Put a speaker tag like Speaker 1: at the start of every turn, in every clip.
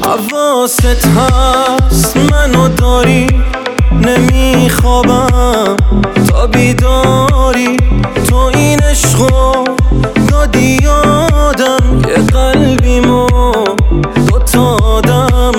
Speaker 1: حواست هست منو داری، نمیخوابم تا بیداری. تو این عشقو دادی یادم، یه قلبیمو دوتا آدم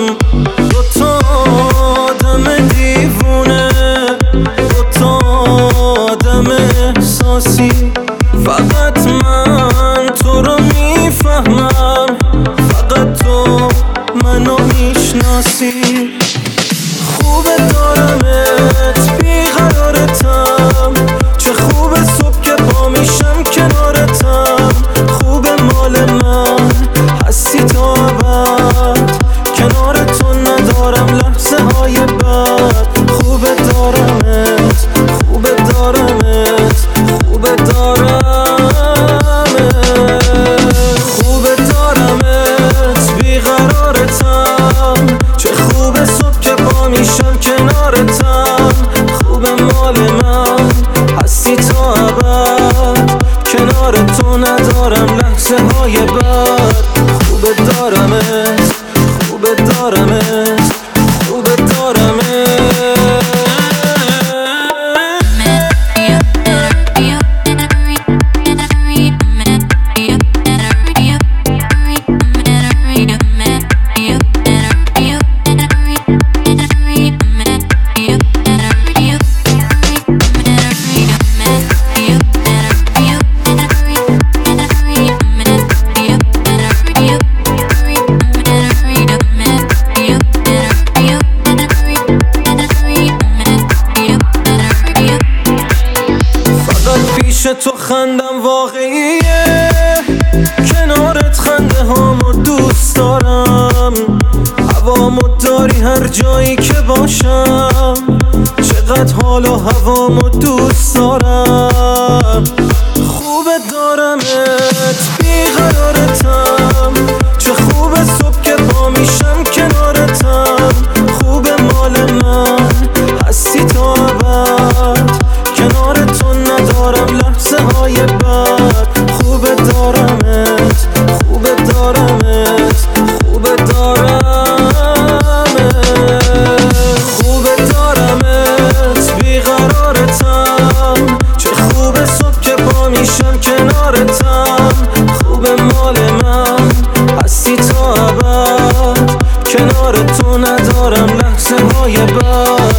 Speaker 1: دیوونه، دوتا آدم احساسی. فقط من تو رو میفهمم، فقط تو منو میشناسی. خوبه دارمت بیقرارتم، چه خوبه صبح که پا میشم کنارتم. خوبه مال من هستی تا ابد، کنار تو ندارم لحظه های بد. خوبه دارمت، خوبه دارمت، خوبه دارمت، خوبه دارمت بیقرارتم. چه خوبه صبح که پا میشم کنارتم. خوبه مال من هستی تا ابد، کنار تو ندارم لحظه های بد. خوبه دارمت، خوبه دارمت، خوبه دارمت. پیش تو خندم واقعیه، کنارت خنده هامو دوست دارم. هوامو داری هر جایی که باشم، چقدر حال و هوامو دوست دارم. خوبه دارمت بیقرارتم، چه خوبه صبح که پا میشم کنارتم. خوبه مال من هستی تا ابد، کنار تو ندارم لحظه های بد. خوبه دارمت، خوبه دارمت، خوبه دارمت، خوبه دارمت بیقرارتم. چه خوبه صبح که پا میشم کنارتم. خوبه مال من هستی تا ابد، کنار تو ندارم لحظه های بد.